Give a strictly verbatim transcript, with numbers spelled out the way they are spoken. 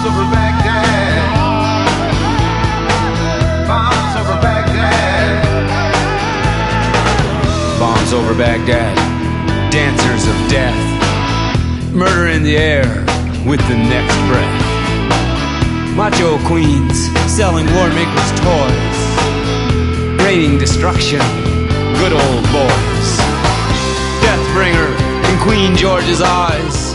over Baghdad. Bombs over Baghdad. Bombs over Baghdad. Dancers of death. Murder in the air with the next breath. Macho queens selling war makers toys. Raining destruction. Good old boys. Deathbringer in Queen George's eyes.